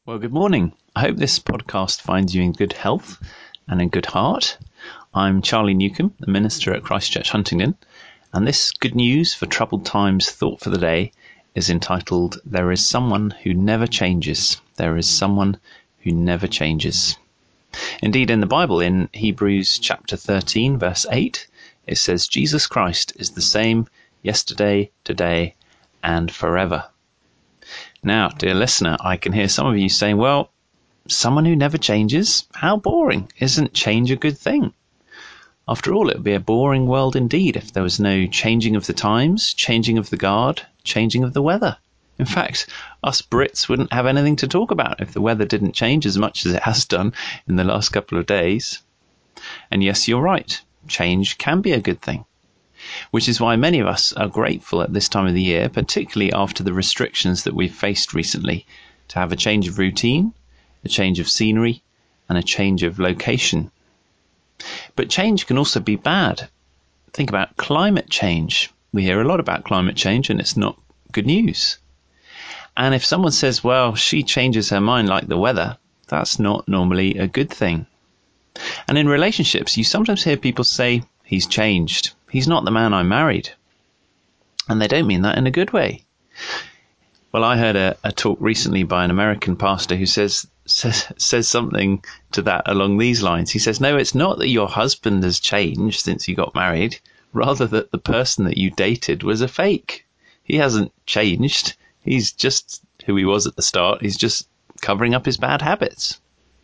Well, good morning. I hope this podcast finds you in good health and in good heart. I'm Charlie Newcomb, the minister at Christ Church Huntingdon, and this Good News for Troubled Times thought for the day is entitled, There is Someone Who Never Changes. There is Someone Who Never Changes. Indeed, in the Bible, in Hebrews chapter 13, verse 8, it says, Jesus Christ is the same yesterday, today, and forever. Now, dear listener, I can hear some of you saying, well, someone who never changes? How boring. Isn't change a good thing? After all, it would be a boring world indeed if there was no changing of the times, changing of the guard, changing of the weather. In fact, us Brits wouldn't have anything to talk about if the weather didn't change as much as it has done in the last couple of days. And yes, you're right. Change can be a good thing. Which is why many of us are grateful at this time of the year, particularly after the restrictions that we've faced recently, to have a change of routine, a change of scenery, and a change of location. But change can also be bad. Think about climate change. We hear a lot about climate change, and it's not good news. And if someone says, well, she changes her mind like the weather, that's not normally a good thing. And in relationships, you sometimes hear people say, he's changed. He's not the man I married. And they don't mean that in a good way. Well, I heard a talk recently by an American pastor who says something to that along these lines. He says, no, it's not that your husband has changed since you got married, rather that the person that you dated was a fake. He hasn't changed. He's just who he was at the start. He's just covering up his bad habits.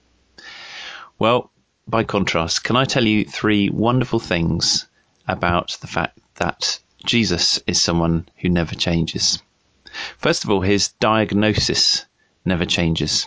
Well, by contrast, can I tell you three wonderful things about the fact that Jesus is someone who never changes? First of all, his diagnosis never changes.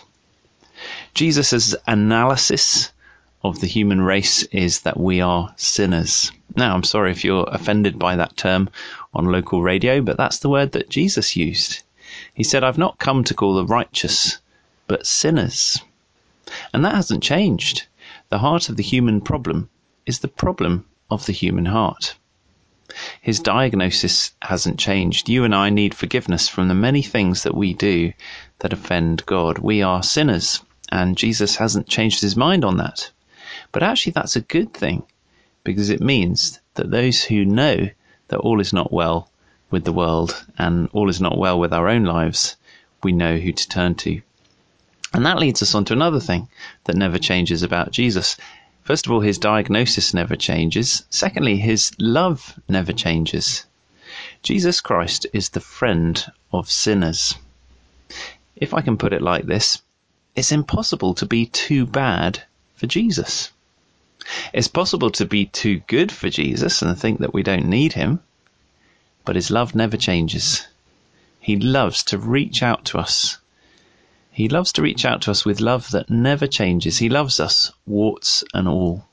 Jesus' analysis of the human race is that we are sinners. Now, I'm sorry if you're offended by that term on local radio, but that's the word that Jesus used. He said, I've not come to call the righteous, but sinners. And that hasn't changed. The heart of the human problem is the problem of the human heart. His diagnosis hasn't changed. You and I need forgiveness from the many things that we do that offend God. We are sinners, and Jesus hasn't changed his mind on that. But actually that's a good thing, because it means that those who know that all is not well with the world and all is not well with our own lives, we know who to turn to. And that leads us on to another thing that never changes about Jesus. First of all, his diagnosis never changes. Secondly, his love never changes. Jesus Christ is the friend of sinners. If I can put it like this, it's impossible to be too bad for Jesus. It's possible to be too good for Jesus and think that we don't need him, but his love never changes. He loves to reach out to us. He loves to reach out to us with love that never changes. He loves us, warts and all.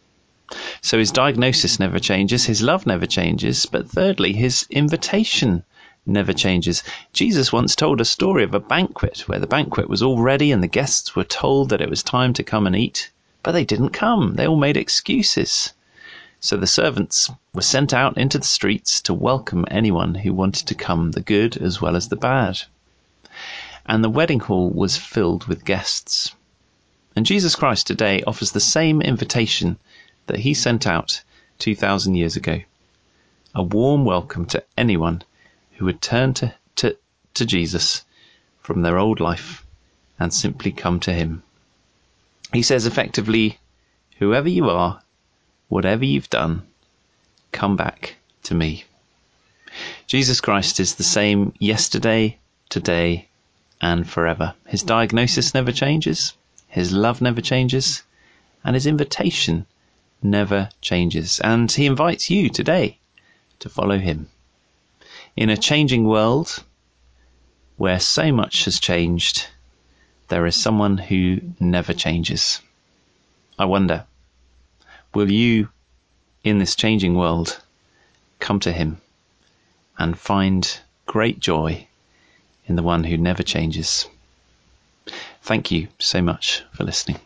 So his diagnosis never changes. His love never changes. But thirdly, his invitation never changes. Jesus once told a story of a banquet where the banquet was all ready and the guests were told that it was time to come and eat. But they didn't come. They all made excuses. So the servants were sent out into the streets to welcome anyone who wanted to come, the good as well as the bad. And the wedding hall was filled with guests. And Jesus Christ today offers the same invitation that he sent out 2,000 years ago. A warm welcome to anyone who would turn to Jesus from their old life and simply come to him. He says effectively, whoever you are, whatever you've done, come back to me. Jesus Christ is the same yesterday, today, and forever. His diagnosis never changes, his love never changes, and his invitation never changes. And he invites you today to follow him. In a changing world where so much has changed, there is someone who never changes. I wonder, will you, in this changing world, come to him and find great joy in the one who never changes? Thank you so much for listening.